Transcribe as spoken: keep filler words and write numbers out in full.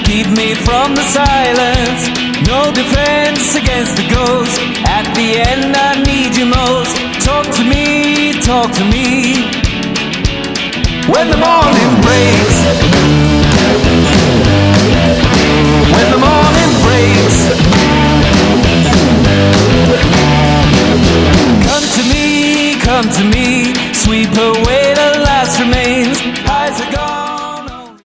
keep me from the silence. No defense against the ghost. At the end I need you most. Talk to me, talk to me. When the morning breaks, when the morning breaks, come to me, come to me.